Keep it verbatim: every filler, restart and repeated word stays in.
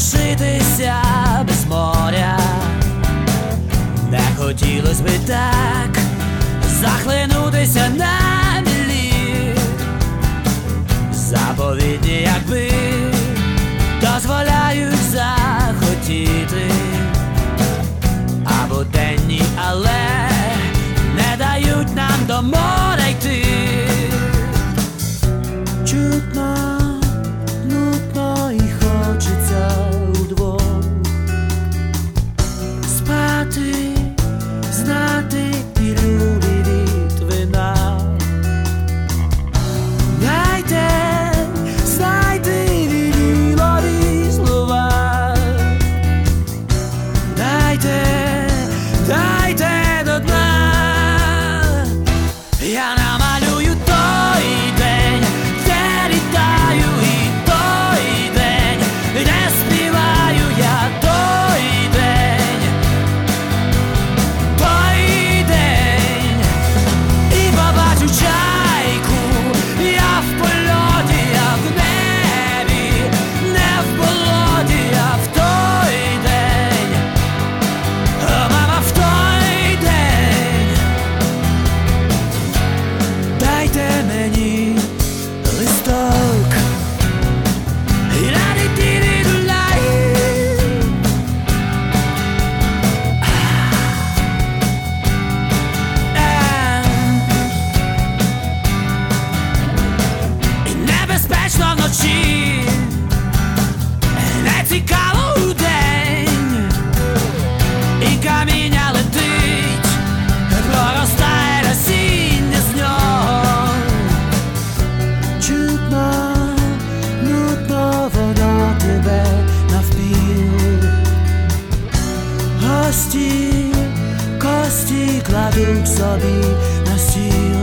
лишитися без моря. Не хотілось би так захлинутися на мілі. Заповідні, якби дозволяють захотіти, або денні, але не дають нам до моря йти. Чутно, нудно і хочеться удвох спати, знати пілюлі від вина. Дайте, знайди вірілові слова. Дайте, дайте до дна. Я намалюю той день, де літаю, і той день, де співаю я. Той день, той день, і побачу чайку. Я в польоті, я в небі, не в болоті. Я в той день, о, мама, в той день. Дайте мені листок і ла-ді-ді-ді-ду-лай. І небезпечно вночі, не цікаво удень, і каміння летить, проростає насіння з нього. Чутно, нудно, воно тебе навпіл. Гості, кості кладуть собі на стіл.